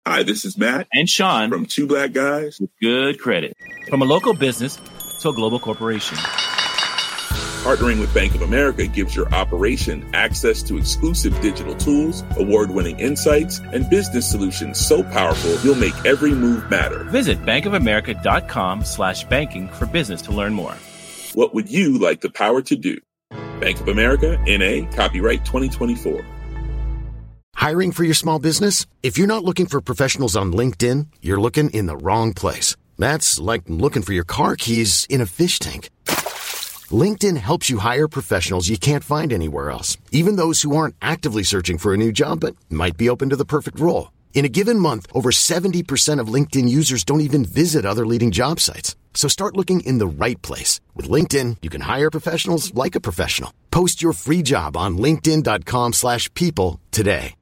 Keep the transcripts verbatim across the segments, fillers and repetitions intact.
Hi, this is Matt and Sean from Two Black Guys with Good Credit. From a local business to a global corporation, partnering with Bank of America gives your operation access to exclusive digital tools, award-winning insights, and business solutions so powerful you'll make every move matter. Visit bankofamerica.com slash banking for business to learn more. What would you like the power to do? Bank of America, N A, copyright twenty twenty-four. Hiring for your small business? If you're not looking for professionals on LinkedIn, you're looking in the wrong place. That's like looking for your car keys in a fish tank. LinkedIn helps you hire professionals you can't find anywhere else, even those who aren't actively searching for a new job but might be open to the perfect role. In a given month, over seventy percent of LinkedIn users don't even visit other leading job sites. So start looking in the right place. With LinkedIn, you can hire professionals like a professional. Post your free job on linkedin.com slash people today.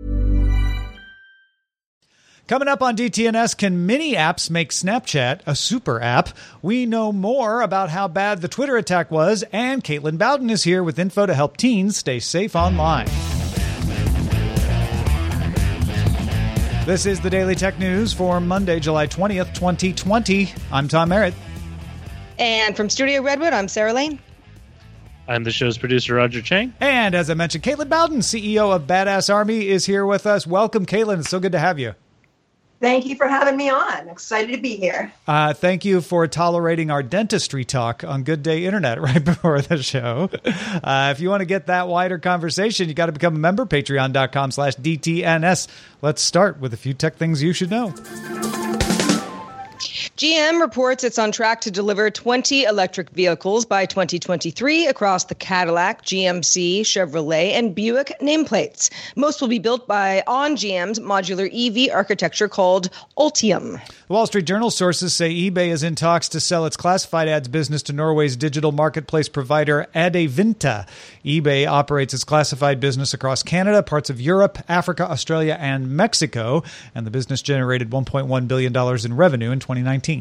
Coming up on D T N S, can mini apps make Snapchat a super app? We know more about how bad the Twitter attack was, and Caitlin Bowden is here with info to help teens stay safe online. This is the Daily Tech News for Monday, July twentieth, twenty twenty. I'm Tom Merritt. And from Studio Redwood, I'm Sarah Lane. I'm the show's producer, Roger Chang. And as I mentioned, Caitlin Bowden, C E O of Badass Army, is here with us. Welcome, Caitlin. It's so good to have you. Thank you for having me on. Excited to be here. Uh, thank you for tolerating our dentistry talk on Good Day Internet right before the show. Uh, if you want to get that wider conversation, you got to become a member, patreon.com slash DTNS. Let's start with a few tech things you should know. G M reports it's on track to deliver twenty electric vehicles by twenty twenty-three across the Cadillac, G M C, Chevrolet, and Buick nameplates. Most will be built by on G M's modular E V architecture called Ultium. The Wall Street Journal sources say eBay is in talks to sell its classified ads business to Norway's digital marketplace provider Adevinta. eBay operates its classified business across Canada, parts of Europe, Africa, Australia, and Mexico, and the business generated one point one billion dollars in revenue in twenty nineteen.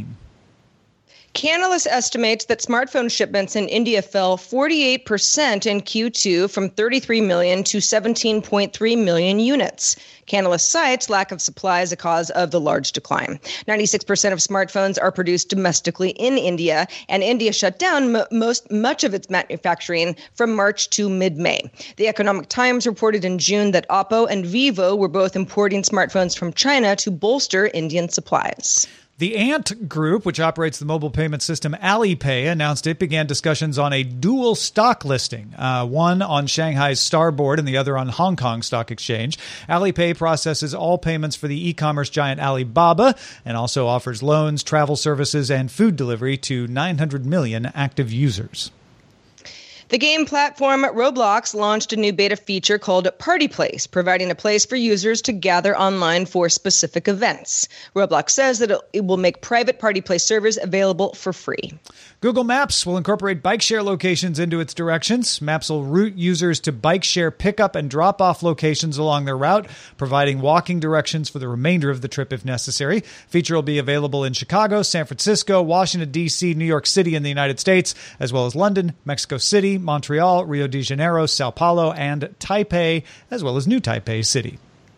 Canalys estimates that smartphone shipments in India fell forty-eight percent in Q two from thirty-three million to seventeen point three million units. Canalys cites lack of supply as a cause of the large decline. ninety-six percent of smartphones are produced domestically in India, and India shut down m- most much of its manufacturing from March to mid-May. The Economic Times reported in June that Oppo and Vivo were both importing smartphones from China to bolster Indian supplies. The Ant Group, which operates the mobile payment system Alipay, announced it began discussions on a dual stock listing, uh, one on Shanghai's Star Board and the other on Hong Kong Stock Exchange. Alipay processes all payments for the e-commerce giant Alibaba and also offers loans, travel services, and food delivery to nine hundred million active users. The game platform Roblox launched a new beta feature called Party Place, providing a place for users to gather online for specific events. Roblox says that it will make private Party Place servers available for free. Google Maps will incorporate bike share locations into its directions. Maps will route users to bike share pickup and drop-off locations along their route, providing walking directions for the remainder of the trip if necessary. Feature will be available in Chicago, San Francisco, Washington, D C, New York City in the United States, as well as London, Mexico City, Montreal, Rio de Janeiro, Sao Paulo, and Taipei, as well as New Taipei City.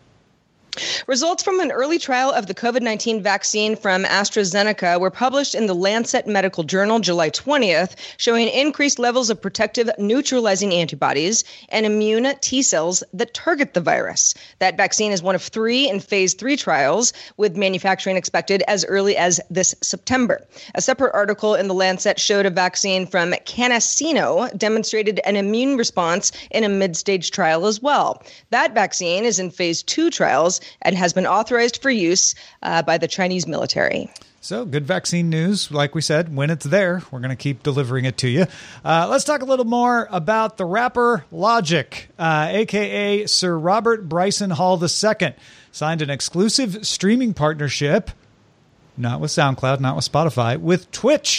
Results from an early trial of the COVID nineteen vaccine from AstraZeneca were published in the Lancet Medical Journal July twentieth, showing increased levels of protective neutralizing antibodies and immune T cells that target the virus. That vaccine is one of three in phase three trials, with manufacturing expected as early as this September. A separate article in the Lancet showed a vaccine from CanSino demonstrated an immune response in a mid-stage trial as well. That vaccine is in phase two trials and has been authorized for use uh, by the Chinese military. So good vaccine news. Like we said, when it's there, we're going to keep delivering it to you. Uh, let's talk a little more about the rapper Logic, uh, a k a. Sir Robert Bryson Hall the Second, signed an exclusive streaming partnership, not with SoundCloud, not with Spotify, with Twitch.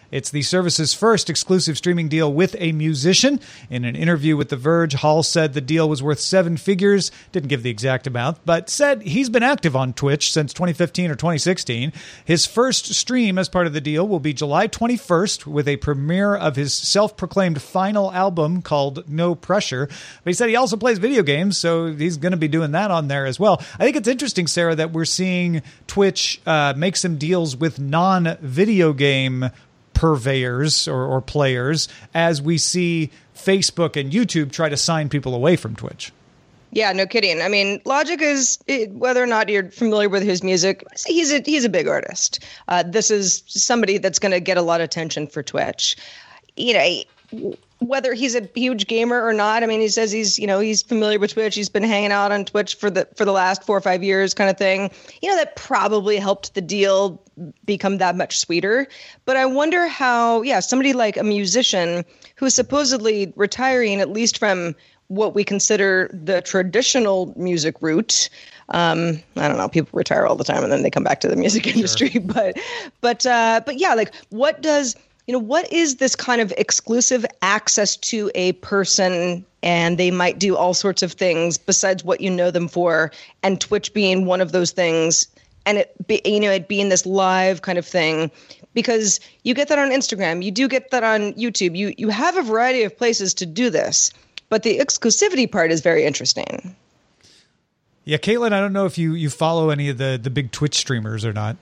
It's the service's first exclusive streaming deal with a musician. In an interview with The Verge, Hall said the deal was worth seven figures, didn't give the exact amount, but said he's been active on Twitch since twenty fifteen or twenty sixteen. His first stream as part of the deal will be July twenty-first with a premiere of his self-proclaimed final album called No Pressure. But he said he also plays video games, so he's going to be doing that on there as well. I think it's interesting, Sarah, that we're seeing Twitch uh, make some deals with non-video game purveyors or, or players as we see Facebook and YouTube try to sign people away from Twitch. Yeah, no kidding. I mean, Logic is, whether or not you're familiar with his music, he's a, he's a big artist. Uh, this is somebody that's going to get a lot of attention for Twitch. You know, whether he's a huge gamer or not, I mean, he says he's, you know, he's familiar with Twitch. He's been hanging out on Twitch for the for the last four or five years kind of thing. You know, that probably helped the deal become that much sweeter. But I wonder how, yeah, somebody like a musician who's supposedly retiring, at least from what we consider the traditional music route. Um, I don't know, people retire all the time and then they come back to the music industry. Sure. But, but, uh, but yeah, like what does... You know, what is this kind of exclusive access to a person, and they might do all sorts of things besides what you know them for, and Twitch being one of those things, and it be, you know, it being this live kind of thing, because you get that on Instagram, you do get that on YouTube, you you have a variety of places to do this, but the exclusivity part is very interesting. Yeah, Caitlin, I don't know if you you follow any of the the big Twitch streamers or not.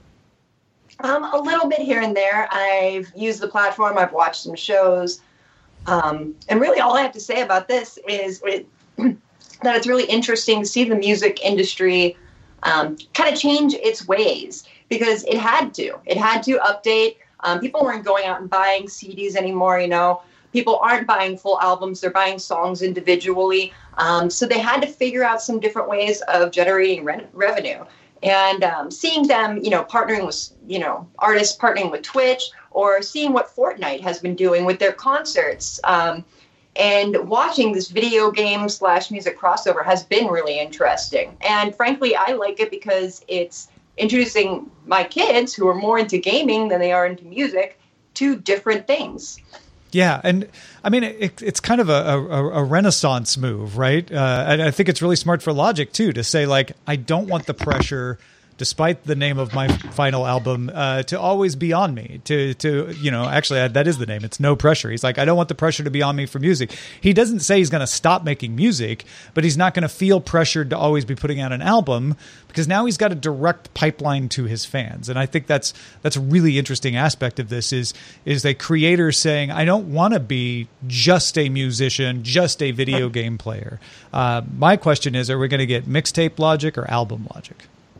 Um, a little bit here and there. I've used the platform. I've watched some shows. Um, and really all I have to say about this is it, that it's really interesting to see the music industry um, kind of change its ways, because it had to. It had to update. Um, people weren't going out and buying C Ds anymore, you know. People aren't buying full albums. They're buying songs individually. Um, so they had to figure out some different ways of generating re- revenue. And um, seeing them, you know, partnering with, you know, artists partnering with Twitch, or seeing what Fortnite has been doing with their concerts, um, and watching this video game slash music crossover has been really interesting. And frankly, I like it because it's introducing my kids, who are more into gaming than they are into music, to different things. Yeah, and I mean, it, it's kind of a, a, a renaissance move, right? Uh, and I think it's really smart for Logic, too, to say, like, I don't want the pressure, despite the name of my final album, uh, to always be on me. To, to you know, actually, that is the name. It's No Pressure. He's like, I don't want the pressure to be on me for music. He doesn't say he's going to stop making music, but he's not going to feel pressured to always be putting out an album, because now he's got a direct pipeline to his fans. And I think that's that's a really interesting aspect of this is, is a creator saying, I don't want to be just a musician, just a video game player. Uh, my question is, are we going to get mixtape Logic or album Logic?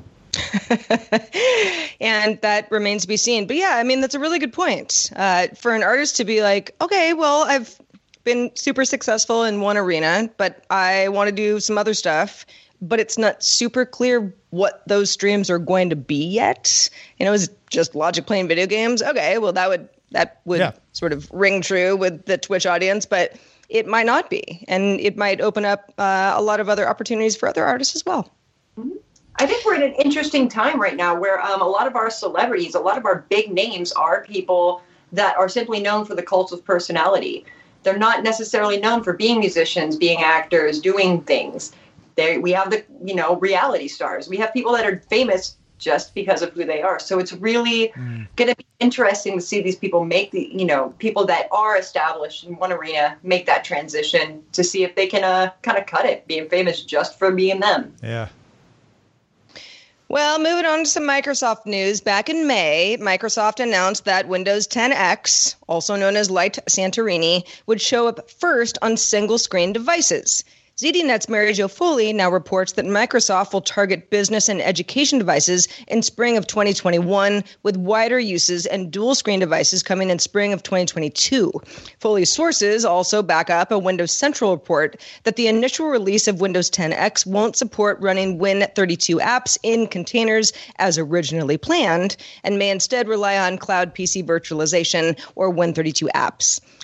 And that remains to be seen. But yeah, I mean, that's a really good point. Uh, for an artist to be like, okay, well, I've been super successful in one arena, but I want to do some other stuff, but it's not super clear what those streams are going to be yet. You know, is it just Logic playing video games? Okay, well, that would that would yeah. sort of ring true with the Twitch audience, but it might not be. And it might open up uh, a lot of other opportunities for other artists as well. Mm-hmm. I think we're in an interesting time right now where um, a lot of our celebrities, a lot of our big names are people that are simply known for the cult of personality. They're not necessarily known for being musicians, being actors, doing things. They, we have the, you know, reality stars. We have people that are famous just because of who they are. So it's really mm. going to be interesting to see these people make the, you know, people that are established in one arena make that transition to see if they can uh, kind of cut it, being famous just for being them. Yeah. Well, moving on to some Microsoft news. Back in May, Microsoft announced that Windows ten X, also known as Light Santorini, would show up first on single-screen devices. Z D Net's Mary Jo Foley now reports that Microsoft will target business and education devices in spring of twenty twenty-one, with wider uses and dual-screen devices coming in spring of twenty twenty-two. Foley's sources also back up a Windows Central report that the initial release of Windows ten X won't support running Win thirty-two apps in containers as originally planned, and may instead rely on cloud P C virtualization or Win thirty-two apps.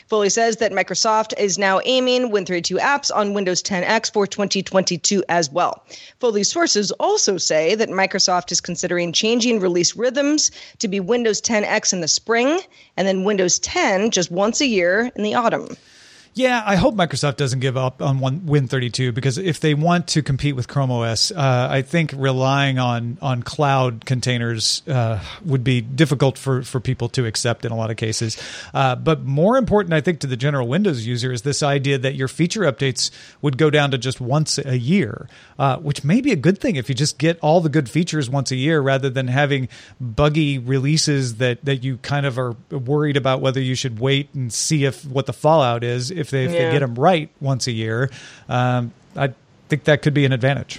Foley says that Microsoft is now aiming Win thirty-two apps on Windows ten X for twenty twenty-two as well. Foley's sources also say that Microsoft is considering changing release rhythms to be Windows ten X in the spring and then Windows ten just once a year in the autumn. Yeah, I hope Microsoft doesn't give up on one, Win thirty-two, because if they want to compete with Chrome O S, uh, I think relying on on cloud containers uh, would be difficult for, for people to accept in a lot of cases. Uh, but more important, I think, to the general Windows user is this idea that your feature updates would go down to just once a year, uh, which may be a good thing if you just get all the good features once a year rather than having buggy releases that, that you kind of are worried about whether you should wait and see if what the fallout is. If If, they, if yeah. they get them right once a year, um, I think that could be an advantage.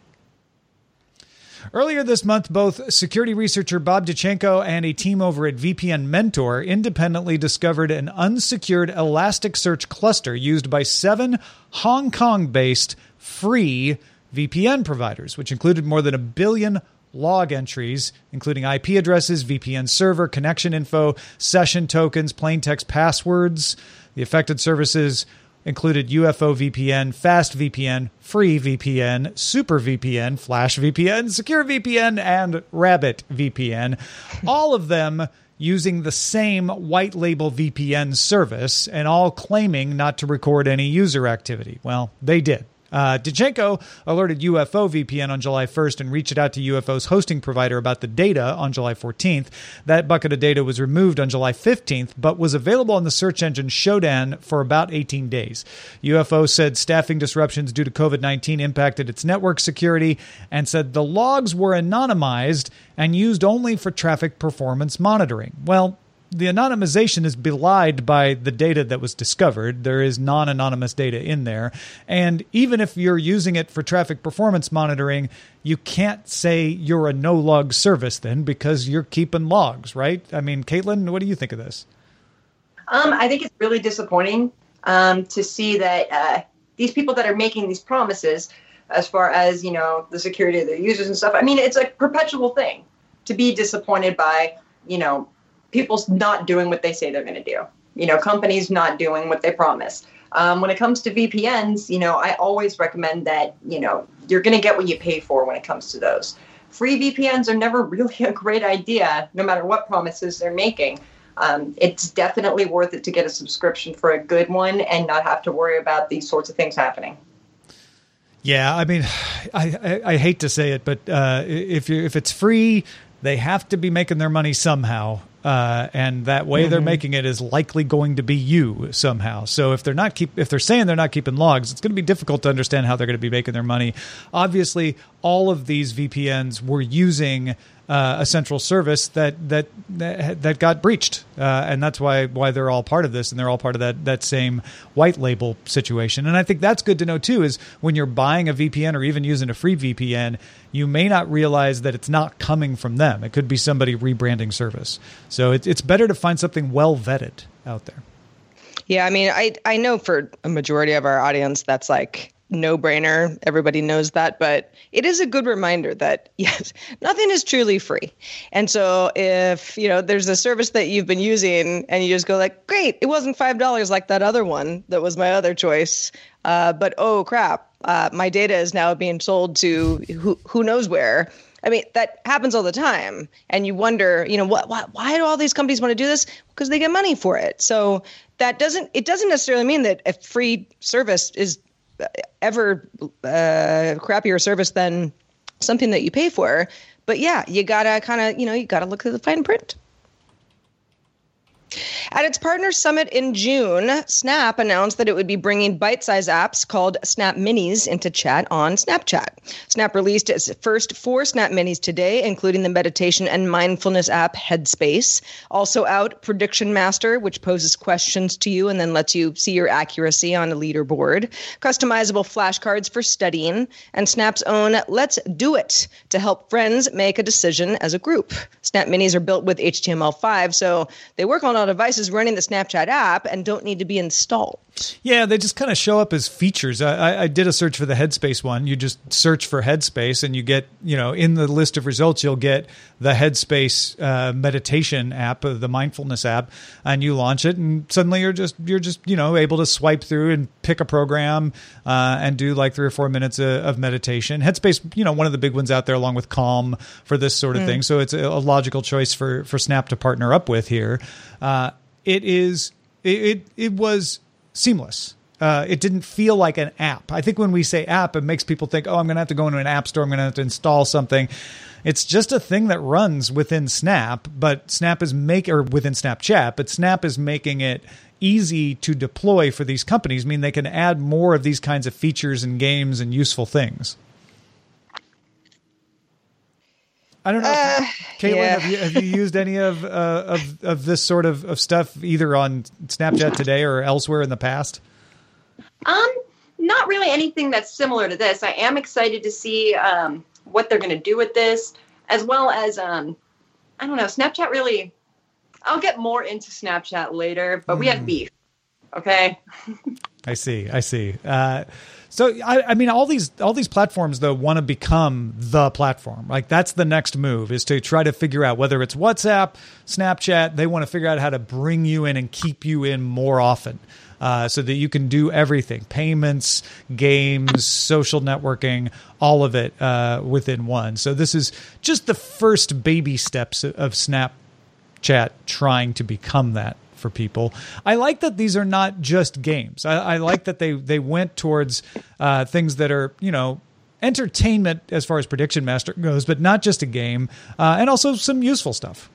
Earlier this month, both security researcher Bob Dichenko and a team over at V P N Mentor independently discovered an unsecured Elasticsearch cluster used by seven Hong Kong-based free V P N providers, which included more than a billion log entries, including I P addresses, V P N server, connection info, session tokens, plaintext passwords. The affected services included U F O V P N, Fast V P N, Free V P N, Super V P N, Flash V P N, Secure V P N, and Rabbit V P N, all of them using the same white label V P N service and all claiming not to record any user activity. Well, they did. Uh, Dichenko alerted U F O V P N on July first and reached out to U F O's hosting provider about the data on July fourteenth. That bucket of data was removed on July fifteenth, but was available on the search engine Shodan for about eighteen days. U F O said staffing disruptions due to covid nineteen impacted its network security and said the logs were anonymized and used only for traffic performance monitoring. Well, the anonymization is belied by the data that was discovered. There is non-anonymous data in there. And even if you're using it for traffic performance monitoring, you can't say you're a no-log service then because you're keeping logs, right? I mean, Caitlin, what do you think of this? Um, I think it's really disappointing um, to see that uh, these people that are making these promises as far as, you know, the security of their users and stuff, I mean, it's a perpetual thing to be disappointed by, you know, people's not doing what they say they're going to do. You know, companies not doing what they promise. Um, when it comes to V P Ns, you know, I always recommend that, you know, you're going to get what you pay for when it comes to those. Free V P Ns are never really a great idea, no matter what promises they're making. Um, it's definitely worth it to get a subscription for a good one and not have to worry about these sorts of things happening. Yeah, I mean, I, I, I hate to say it, but uh, if you if it's free, they have to be making their money somehow. Uh, and that way mm-hmm. they're making it is likely going to be you somehow. So if they're not keep if they're saying they're not keeping logs, it's going to be difficult to understand how they're going to be making their money. Obviously, all of these V P Ns were using uh, a central service that that that, that got breached, uh, and that's why why they're all part of this, and they're all part of that that same white label situation. And I think that's good to know too. Is when you're buying a V P N or even using a free V P N, you may not realize that it's not coming from them. It could be somebody rebranding service. So it, it's better to find something well vetted out there. Yeah, I mean, I I know for a majority of our audience, that's like no-brainer. Everybody knows that, but it is a good reminder that yes, nothing is truly free. And so if, you know, there's a service that you've been using and you just go like, great, it wasn't five dollars like that other one that was my other choice. Uh, but oh crap, uh, my data is now being sold to who who knows where. I mean, that happens all the time. And you wonder, you know, what, why, why do all these companies want to do this? Because they get money for it. So that doesn't, it doesn't necessarily mean that a free service is ever uh, crappier service than something that you pay for. But yeah, you gotta kind of, you know, you gotta look at the fine print. At its partner summit in June, Snap announced that it would be bringing bite-sized apps called Snap Minis into chat on Snapchat. Snap released its first four Snap Minis today, including the meditation and mindfulness app Headspace. Also out, Prediction Master, which poses questions to you and then lets you see your accuracy on a leaderboard. Customizable flashcards for studying, and Snap's own Let's Do It to help friends make a decision as a group. Snap Minis are built with H T M L five, so they work on all devices running the Snapchat app and don't need to be installed. Yeah, they just kind of show up as features. I, I, I did a search for the Headspace one. You just search for Headspace, and you get, you know, in the list of results, you'll get the Headspace uh, meditation app, uh, the mindfulness app, and you launch it, and suddenly you're just you're just you know able to swipe through and pick a program uh, and do like three or four minutes of, of meditation. Headspace, you know, one of the big ones out there, along with Calm for this sort of mm. thing. So it's a, a logical choice for for Snap to partner up with here. Uh, it is it it, it was. seamless. Uh, it didn't feel like an app. I think when we say app, it makes people think, oh, I'm going to have to go into an app store. I'm going to have to install something. It's just a thing that runs within Snap, but Snap is make or within Snapchat, but Snap is making it easy to deploy for these companies. I mean, they can add more of these kinds of features and games and useful things. I don't know, uh, Caitlin, yeah. have, you, have you used any of, uh, of of this sort of, of stuff either on Snapchat today or elsewhere in the past? Um, not really anything that's similar to this. I am excited to see um, what they're going to do with this, as well as, um, I don't know, Snapchat really, I'll get more into Snapchat later, but mm. we have beef, okay? I see, I see. Uh So, I, I mean, all these all these platforms, though, want to become the platform. Like, that's the next move, is to try to figure out whether it's WhatsApp, Snapchat. They want to figure out how to bring you in and keep you in more often uh, so that you can do everything. Payments, games, social networking, all of it uh, within one. So this is just the first baby steps of Snapchat trying to become that for people. I like that these are not just games. I, I like that they they went towards uh, things that are, you know, entertainment as far as Prediction Master goes, but not just a game, uh, and also some useful stuff,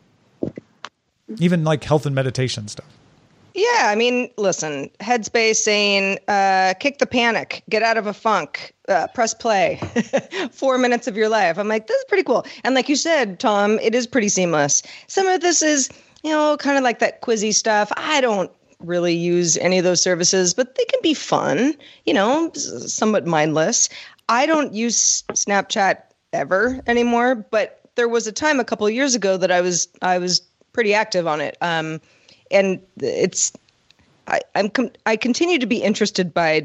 even like health and meditation stuff. Yeah, I mean, listen, Headspace saying, uh, kick the panic, get out of a funk, uh, press play, four minutes of your life. I'm like, this is pretty cool. And like you said, Tom, it is pretty seamless. Some of this is, you know, kind of like that quizzy stuff. I don't really use any of those services, but they can be fun, you know, somewhat mindless. I don't use Snapchat ever anymore, but there was a time a couple of years ago that I was I was pretty active on it. Um, and it's I, I'm com- I continue to be interested by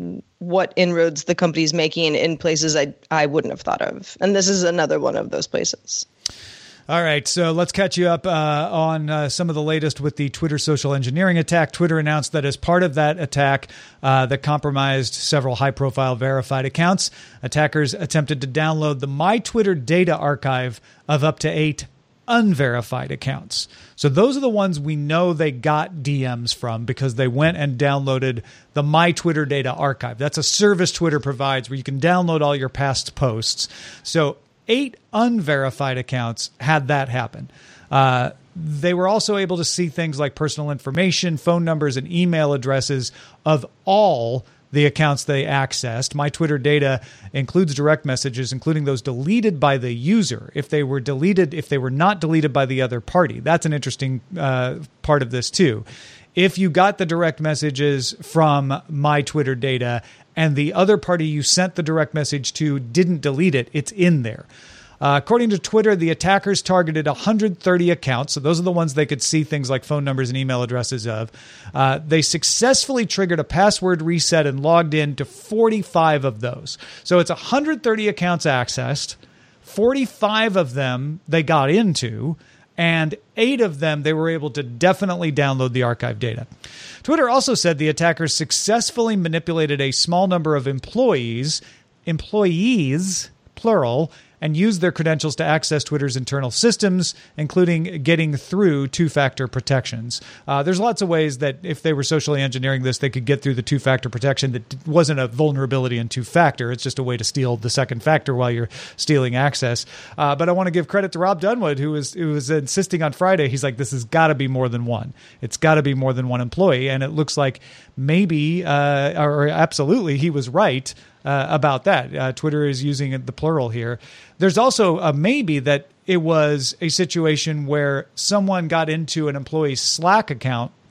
what inroads the company's making in places I I wouldn't have thought of, and this is another one of those places. All right, so let's catch you up uh, on uh, some of the latest with the Twitter social engineering attack. Twitter announced that as part of that attack uh, that compromised several high-profile verified accounts, attackers attempted to download the My Twitter data archive of up to eight unverified accounts. So those are the ones we know they got D Ms from because they went and downloaded the My Twitter data archive. That's a service Twitter provides where you can download all your past posts. So eight unverified accounts had that happen. Uh, they were also able to see things like personal information, phone numbers, and email addresses of all the accounts they accessed. My Twitter data includes direct messages, including those deleted by the user. If they were deleted, if they were not deleted by the other party, that's an interesting uh, part of this too. If you got the direct messages from My Twitter data and the other party you sent the direct message to didn't delete it, it's in there. Uh, according to Twitter, the attackers targeted one hundred thirty accounts. So those are the ones they could see things like phone numbers and email addresses of. Uh, they successfully triggered a password reset and logged in to forty-five of those. So it's one hundred thirty accounts accessed. forty-five of them they got into. And eight of them, they were able to definitely download the archive data. Twitter also said the attackers successfully manipulated a small number of employees, employees, plural, and used their credentials to access Twitter's internal systems, including getting through two-factor protections. Uh, there's lots of ways that if they were socially engineering this, they could get through the two-factor protection that wasn't a vulnerability in two-factor. It's just a way to steal the second factor while you're stealing access. Uh, but I want to give credit to Rob Dunwood, who was, who was insisting on Friday. He's like, this has got to be more than one. It's got to be more than one employee. And it looks like maybe, uh, or absolutely, he was right Uh, about that. Uh, Twitter is using the plural here. There's also a maybe that it was a situation where someone got into an employee's Slack account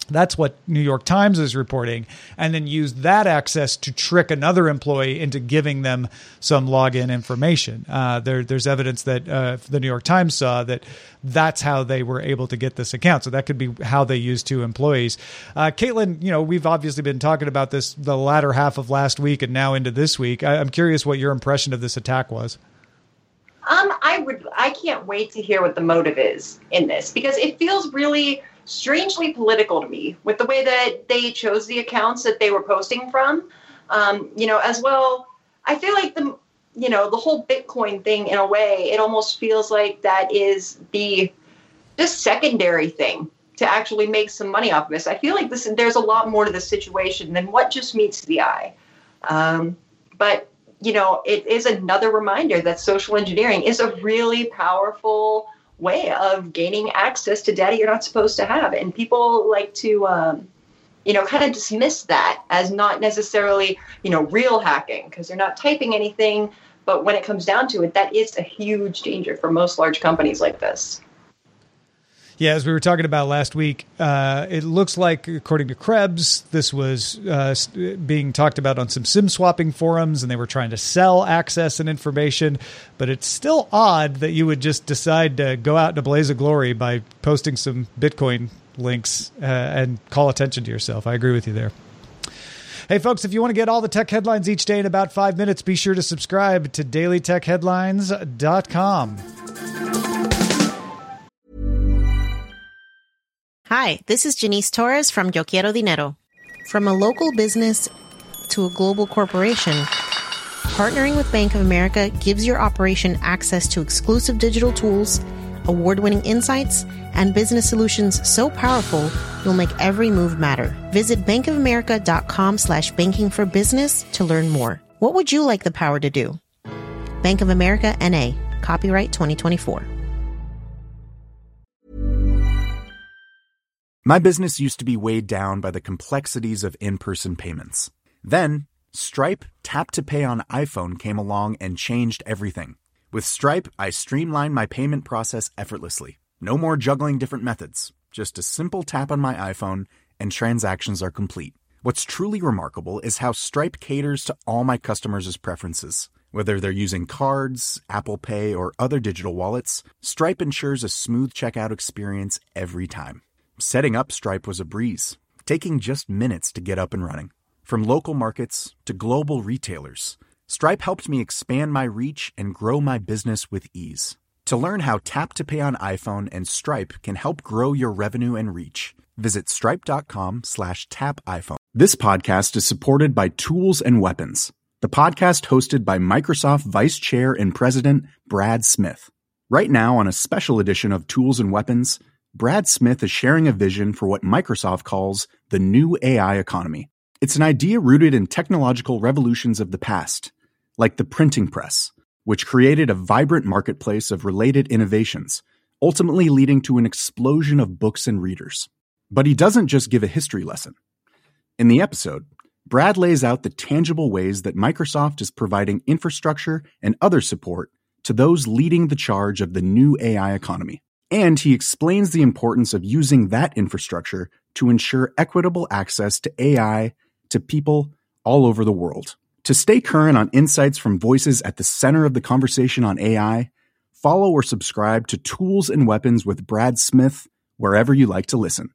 That's what New York Times is reporting, and then use that access to trick another employee into giving them some login information. Uh, there, there's evidence that uh, the New York Times saw that that's how they were able to get this account. So that could be how they used two employees. Uh, Caitlin, you know, we've obviously been talking about this the latter half of last week and now into this week. I, I'm curious what your impression of this attack was. Um, I would, I can't wait to hear what the motive is in this, because it feels really strangely political to me with the way that they chose the accounts that they were posting from. Um, you know, as well, I feel like the, you know, the whole Bitcoin thing, in a way, it almost feels like that is the just secondary thing to actually make some money off of this. I feel like this, there's a lot more to the situation than what just meets the eye. Um, but, you know, it is another reminder that social engineering is a really powerful way of gaining access to data you're not supposed to have. And people like to, um, you know, kind of dismiss that as not necessarily, you know, real hacking because they're not typing anything. But when it comes down to it, that is a huge danger for most large companies like this. Yeah, as we were talking about last week, uh, it looks like, according to Krebs, this was uh, being talked about on some SIM swapping forums, and they were trying to sell access and information. But it's still odd that you would just decide to go out in a blaze of glory by posting some Bitcoin links uh, and call attention to yourself. I agree with you there. Hey, folks, if you want to get all the tech headlines each day in about five minutes, be sure to subscribe to daily tech headlines dot com. Hi, this is Janice Torres from Yo Quiero Dinero. From a local business to a global corporation, partnering with Bank of America gives your operation access to exclusive digital tools, award-winning insights, and business solutions so powerful you'll make every move matter. Visit bankofamerica.com slash banking for business to learn more. What would you like the power to do? Bank of America, N A. Copyright twenty twenty-four. My business used to be weighed down by the complexities of in-person payments. Then, Stripe Tap to Pay on iPhone came along and changed everything. With Stripe, I streamlined my payment process effortlessly. No more juggling different methods. Just a simple tap on my iPhone and transactions are complete. What's truly remarkable is how Stripe caters to all my customers' preferences. Whether they're using cards, Apple Pay, or other digital wallets, Stripe ensures a smooth checkout experience every time. Setting up Stripe was a breeze, taking just minutes to get up and running. From local markets to global retailers, Stripe helped me expand my reach and grow my business with ease. To learn how Tap to Pay on iPhone and Stripe can help grow your revenue and reach, visit stripe.com slash tap iPhone. This podcast is supported by Tools and Weapons, the podcast hosted by Microsoft Vice Chair and President Brad Smith. Right now, on a special edition of Tools and Weapons, Brad Smith is sharing a vision for what Microsoft calls the new A I economy. It's an idea rooted in technological revolutions of the past, like the printing press, which created a vibrant marketplace of related innovations, ultimately leading to an explosion of books and readers. But he doesn't just give a history lesson. In the episode, Brad lays out the tangible ways that Microsoft is providing infrastructure and other support to those leading the charge of the new A I economy. And he explains the importance of using that infrastructure to ensure equitable access to A I to people all over the world. To stay current on insights from voices at the center of the conversation on A I, follow or subscribe to Tools and Weapons with Brad Smith wherever you like to listen.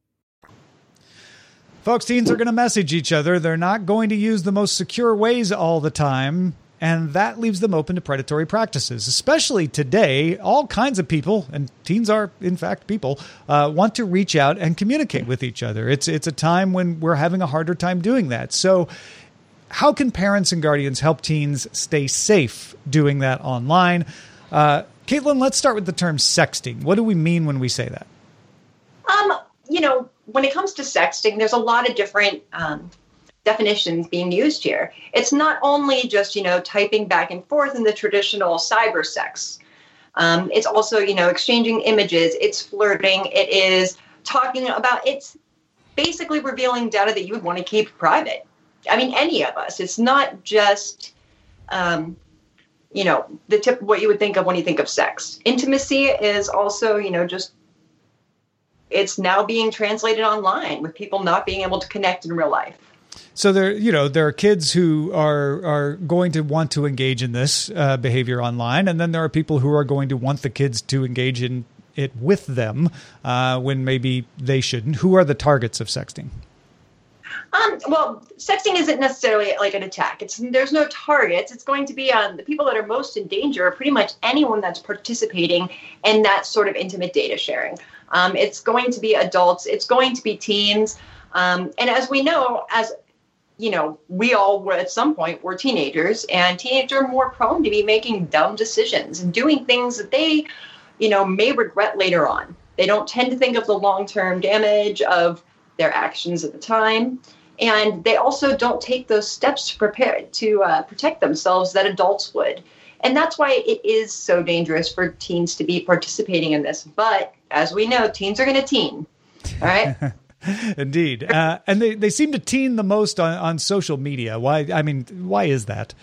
Folks, teens are going to message each other. They're not going to use the most secure ways all the time. And that leaves them open to predatory practices, especially today. All kinds of people, and teens are, in fact, people, uh, want to reach out and communicate with each other. It's it's a time when we're having a harder time doing that. So how can parents and guardians help teens stay safe doing that online? Uh, Caitlin, let's start with the term sexting. What do we mean when we say that? Um, you know, when it comes to sexting, there's a lot of different um definitions being used here. It's not only just, you know, typing back and forth in the traditional cyber sex. Um, it's also, you know, exchanging images. It's flirting. It is talking about, it's basically revealing data that you would want to keep private. I mean, any of us. It's not just, um, you know, the tip, what you would think of when you think of sex. Intimacy is also, you know, just it's now being translated online with people not being able to connect in real life. So there, you know, there are kids who are are going to want to engage in this uh, behavior online, and then there are people who are going to want the kids to engage in it with them uh, when maybe they shouldn't. Who are the targets of sexting? Um, well, sexting isn't necessarily like an attack. It's there's no targets. It's going to be on the people that are most in danger are pretty much anyone that's participating in that sort of intimate data sharing. Um, it's going to be adults. It's going to be teens. Um, and as we know, as you know, we all were at some point were teenagers, and teenagers are more prone to be making dumb decisions and doing things that they, you know, may regret later on. They don't tend to think of the long-term damage of their actions at the time. And they also don't take those steps to prepare to uh, protect themselves that adults would. And that's why it is so dangerous for teens to be participating in this. But as we know, teens are going to teen. All right. Indeed. Uh, and they, they seem to teen the most on, on social media. Why? I mean, why is that?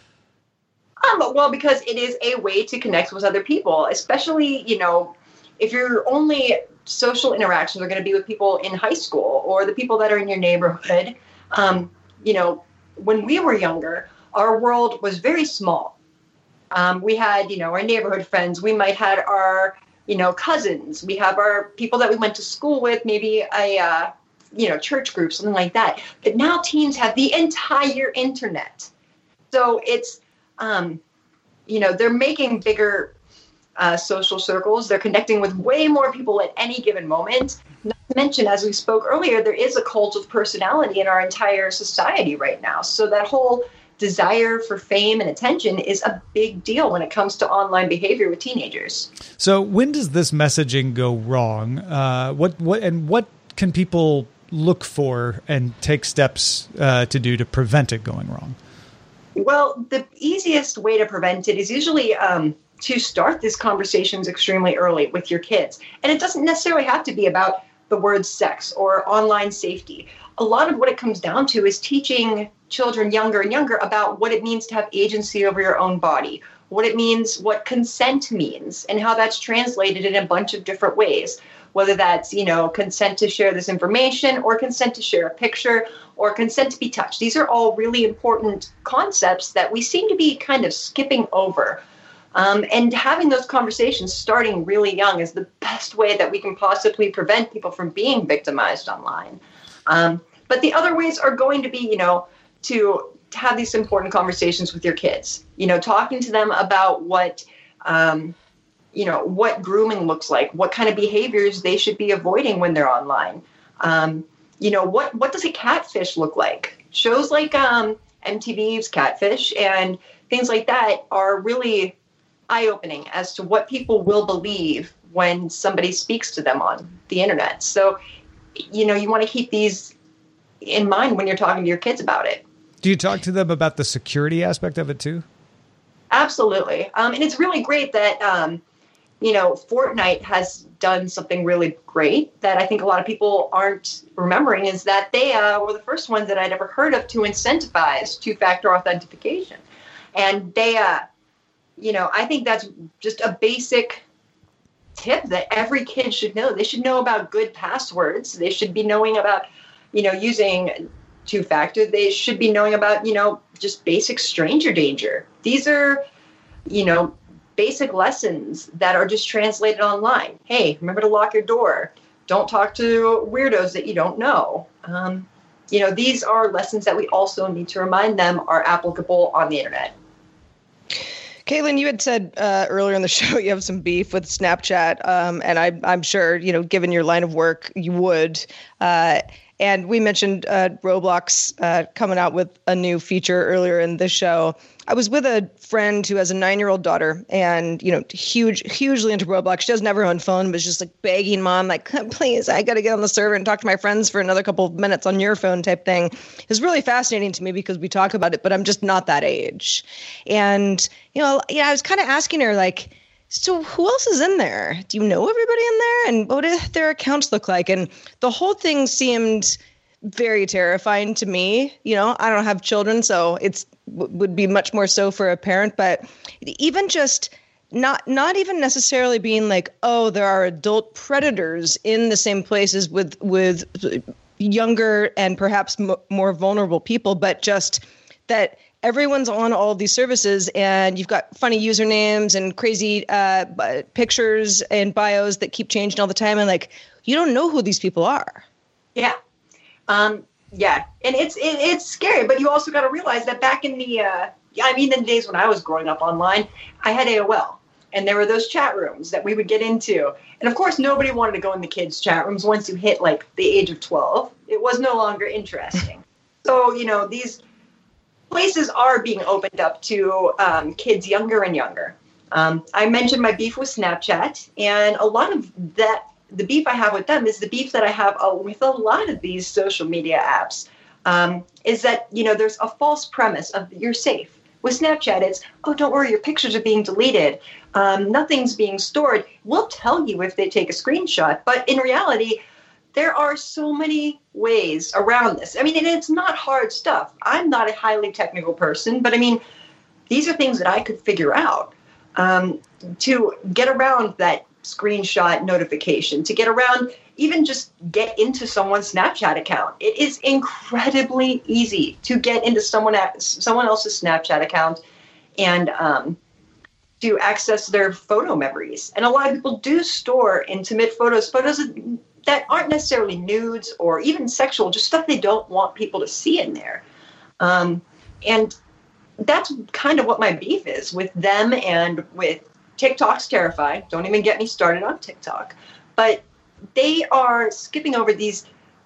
Um, well, because it is a way to connect with other people, especially, you know, if your only social interactions are going to be with people in high school or the people that are in your neighborhood. Um, you know, when we were younger, our world was very small. Um, we had, you know, our neighborhood friends. We might had our, you know, cousins. We have our people that we went to school with, maybe a, uh, you know, church group, something like that. But now teens have the entire internet. So it's, um, you know, they're making bigger Uh, social circles. They're connecting with way more people at any given moment. Not to mention, as we spoke earlier, there is a cult of personality in our entire society right now. So that whole desire for fame and attention is a big deal when it comes to online behavior with teenagers. So when does this messaging go wrong? Uh, what what and what can people look for and take steps uh, to do to prevent it going wrong? Well, the easiest way to prevent it is usually um, to start these conversations extremely early with your kids. And it doesn't necessarily have to be about the word sex or online safety. A lot of what it comes down to is teaching children younger and younger about what it means to have agency over your own body, what it means, what consent means, and how that's translated in a bunch of different ways, whether that's, you know, consent to share this information or consent to share a picture or consent to be touched. These are all really important concepts that we seem to be kind of skipping over. Um, and having those conversations starting really young is the best way that we can possibly prevent people from being victimized online. Um, but the other ways are going to be, you know, to, to have these important conversations with your kids, you know, talking to them about what, um, you know, what grooming looks like, what kind of behaviors they should be avoiding when they're online. Um, you know, what, what does a catfish look like? Shows like um, M T V's Catfish and things like that are really eye-opening as to what people will believe when somebody speaks to them on the internet. So, you know, you want to keep these in mind when you're talking to your kids about it. Do you talk to them about the security aspect of it too? Absolutely. Um, and it's really great that, um, you know, Fortnite has done something really great that I think a lot of people aren't remembering is that they uh, were the first ones that I'd ever heard of to incentivize two-factor authentication. And they, uh, you know, I think that's just a basic tip that every kid should know. They should know about good passwords. They should be knowing about, you know, using two-factor. They should be knowing about, you know, just basic stranger danger. These are, you know, basic lessons that are just translated online. Hey, remember to lock your door. Don't talk to weirdos that you don't know. Um, you know, these are lessons that we also need to remind them are applicable on the internet. Caitlin, you had said uh, earlier in the show you have some beef with Snapchat, um, and I, I'm sure, you know, given your line of work, you would. Uh, and we mentioned uh, Roblox uh, coming out with a new feature earlier in the show. I was with a friend who has a nine-year-old daughter and, you know, huge, hugely into Roblox. She doesn't have her own phone, but she's like begging mom, like, please, I got to get on the server and talk to my friends for another couple of minutes on your phone type thing. It's really fascinating to me because we talk about it, but I'm just not that age. And, you know, yeah, I was kind of asking her, like, so who else is in there? Do you know everybody in there? And what do their accounts look like? And the whole thing seemed very terrifying to me. You know, I don't have children, so it's would be much more so for a parent. But even just not not even necessarily being like, oh, there are adult predators in the same places with with younger and perhaps m- more vulnerable people, but just that everyone's on all of these services and you've got funny usernames and crazy uh, pictures and bios that keep changing all the time. And like, you don't know who these people are. Yeah. Um, yeah. And it's, it, it's scary, but you also got to realize that back in the, uh, I mean, in the days when I was growing up online, I had A O L and there were those chat rooms that we would get into. And of course, nobody wanted to go in the kids' chat rooms once you hit like the age of twelve. It was no longer interesting. So, you know, these places are being opened up to um, kids younger and younger. Um, I mentioned my beef with Snapchat, and a lot of that, the beef I have with them is the beef that I have uh, with a lot of these social media apps, um, is that, you know, there's a false premise of you're safe. With Snapchat, it's, oh, don't worry, your pictures are being deleted. Um, nothing's being stored. We'll tell you if they take a screenshot. But in reality, there are so many ways around this. I mean, and it's not hard stuff. I'm not a highly technical person, but I mean, these are things that I could figure out um, to get around that screenshot notification, to get around, even just get into someone's Snapchat account. It is incredibly easy to get into someone someone else's Snapchat account and um, to access their photo memories. And a lot of people do store intimate photos, photos that aren't necessarily nudes or even sexual, just stuff they don't want people to see in there. Um, and that's kind of what my beef is with them and with TikTok's terrified. Don't even get me started on TikTok. But they are skipping over these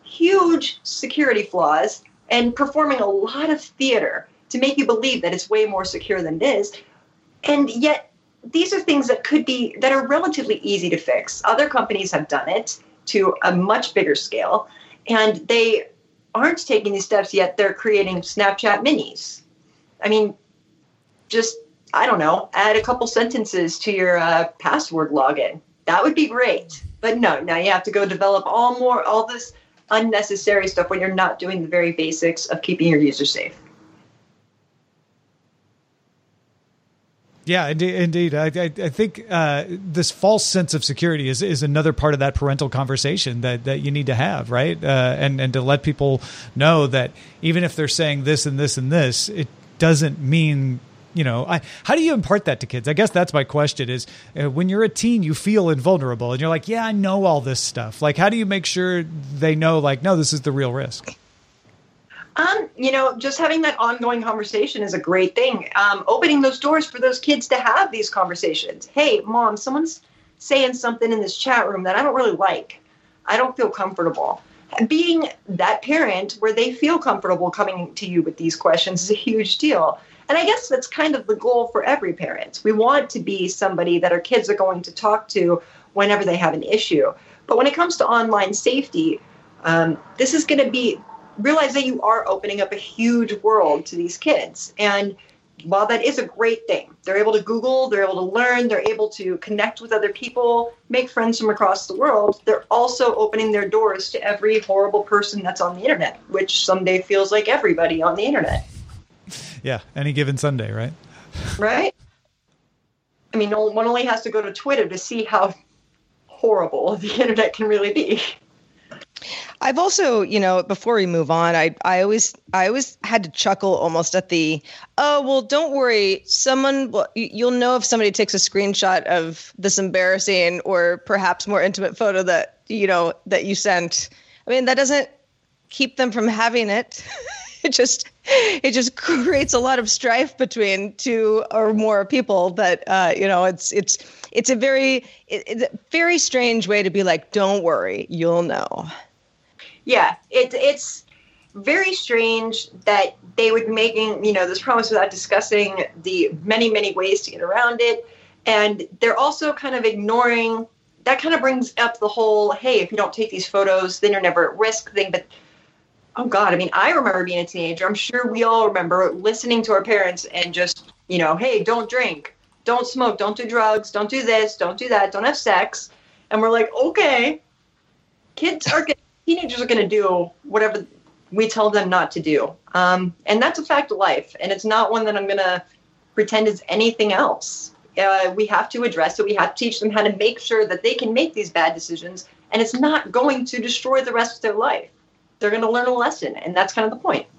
huge security flaws and performing a lot of theater to make you believe that it's way more secure than it is. And yet these are things that could be, that are relatively easy to fix. Other companies have done it to a much bigger scale, and they aren't taking these steps yet. They're creating Snapchat minis. I mean, just, I don't know, add a couple sentences to your uh, password login. That would be great. But no, now you have to go develop all more, all this unnecessary stuff when you're not doing the very basics of keeping your user safe. Yeah, indeed. I, I, I think uh, this false sense of security is, is another part of that parental conversation that, that you need to have, right? Uh, and, and to let people know that even if they're saying this and this and this, it doesn't mean, you know, I, how do you impart that to kids? I guess that's my question is uh, when you're a teen, you feel invulnerable and you're like, yeah, I know all this stuff. Like, how do you make sure they know, like, no, this is the real risk? Um, you know, just having that ongoing conversation is a great thing. Um, opening those doors for those kids to have these conversations. Hey, mom, someone's saying something in this chat room that I don't really like. I don't feel comfortable. Being that parent where they feel comfortable coming to you with these questions is a huge deal. And I guess that's kind of the goal for every parent. We want to be somebody that our kids are going to talk to whenever they have an issue. But when it comes to online safety, um, this is going to be, realize that you are opening up a huge world to these kids. And while that is a great thing, they're able to Google, they're able to learn, they're able to connect with other people, make friends from across the world. They're also opening their doors to every horrible person that's on the internet, which someday feels like everybody on the internet. Yeah, any given Sunday, right? Right? I mean, one only has to go to Twitter to see how horrible the internet can really be. I've also, you know, before we move on, I I always I always had to chuckle almost at the, oh, well, don't worry. Someone, well, you'll know if somebody takes a screenshot of this embarrassing or perhaps more intimate photo that, you know, that you sent. I mean, that doesn't keep them from having it. It just it just creates a lot of strife between two or more people that, uh, you know, it's it's it's a very it, it's a very strange way to be like, don't worry, you'll know. Yeah, it, it's very strange that they would be making, you know, this promise without discussing the many, many ways to get around it. And they're also kind of ignoring, that kind of brings up the whole, hey, if you don't take these photos, then you're never at risk thing. But, oh, God, I mean, I remember being a teenager. I'm sure we all remember listening to our parents and just, you know, hey, don't drink, don't smoke, don't do drugs, don't do this, don't do that, don't have sex. And we're like, okay, kids are going to, teenagers are going to do whatever we tell them not to do. Um, and that's a fact of life. And it's not one that I'm going to pretend is anything else. uh, we have to address it. We have to teach them how to make sure that they can make these bad decisions, and it's not going to destroy the rest of their life. They're going to learn a lesson, and that's kind of the point.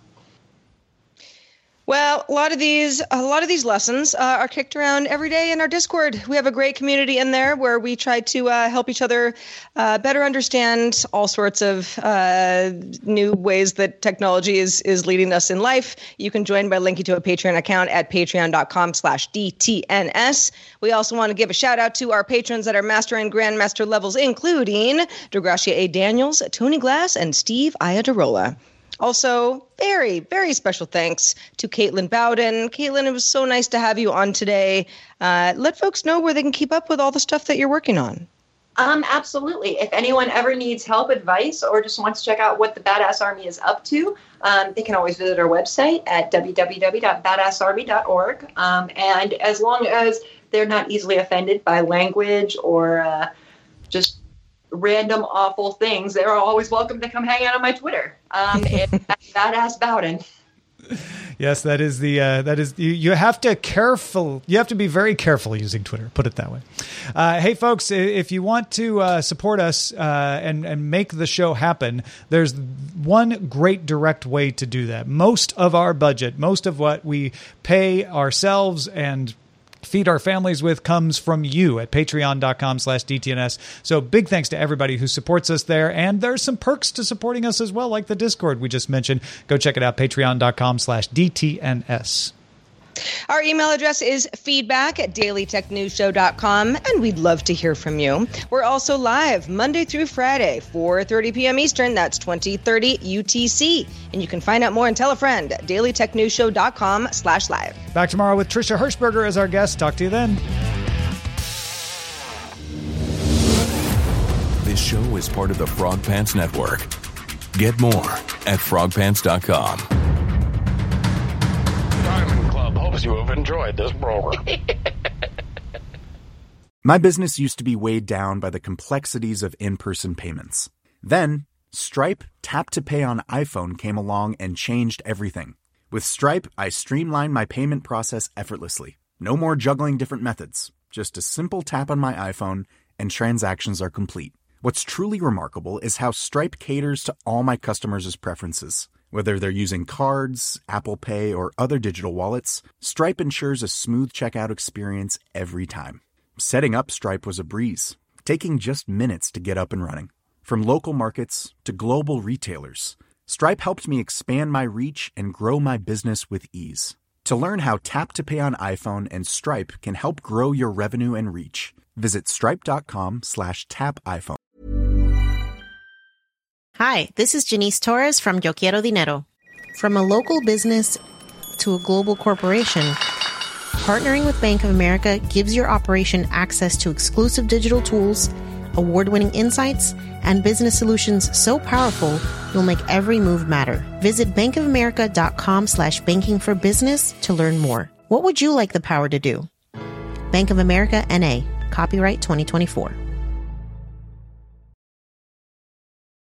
Well, a lot of these, a lot of these lessons uh, are kicked around every day in our Discord. We have a great community in there where we try to uh, help each other uh, better understand all sorts of uh, new ways that technology is is leading us in life. You can join by linking to a Patreon account at patreon.com slash DTNS. We also want to give a shout out to our patrons at our Master and Grandmaster levels, including DeGracia A. Daniels, Tony Glass, and Steve Iadarola. Also, very, very special thanks to Caitlin Bowden. Caitlin, it was so nice to have you on today. Uh, let folks know where they can keep up with all the stuff that you're working on. Um, absolutely. If anyone ever needs help, advice, or just wants to check out what the Badass Army is up to, um, they can always visit our website at w w w dot badass army dot org. Um, and as long as they're not easily offended by language or uh, just random awful things, they're always welcome to come hang out on my Twitter. Um, it's Badass Bowden. Yes, that is the uh, that is you, you have to careful you have to be very careful using Twitter. Put it that way. Uh, hey, folks, if you want to uh, support us uh, and and make the show happen, there's one great direct way to do that. Most of our budget, most of what we pay ourselves and feed our families with comes from you at patreon.com slash DTNS. So big thanks to everybody who supports us there. And there's some perks to supporting us as well, like the Discord we just mentioned. Go check it out, patreon.com slash DTNS. Our email address is feedback at daily tech news show dot com, and we'd love to hear from you. We're also live Monday through Friday, four thirty p.m. Eastern. That's twenty thirty U T C. And you can find out more and tell a friend at daily tech news show dot com slash live. Back tomorrow with Trisha Hirschberger as our guest. Talk to you then. This show is part of the Frog Pants Network. Get more at frog pants dot com. Hopes you have enjoyed this program. My business used to be weighed down by the complexities of in-person payments. Then, Stripe Tap to Pay on iPhone came along and changed everything. With Stripe, I streamlined my payment process effortlessly. No more juggling different methods. Just a simple tap on my iPhone and transactions are complete. What's truly remarkable is how Stripe caters to all my customers' preferences. Whether they're using cards, Apple Pay, or other digital wallets, Stripe ensures a smooth checkout experience every time. Setting up Stripe was a breeze, taking just minutes to get up and running. From local markets to global retailers, Stripe helped me expand my reach and grow my business with ease. To learn how Tap to Pay on iPhone and Stripe can help grow your revenue and reach, visit stripe.com slash tap iPhone. Hi, this is Janice Torres from Yo Quiero Dinero. From a local business to a global corporation, partnering with Bank of America gives your operation access to exclusive digital tools, award-winning insights, and business solutions so powerful you'll make every move matter. Visit bankofamerica.com slash banking for business to learn more. What would you like the power to do? Bank of America, N A. Copyright twenty twenty-four.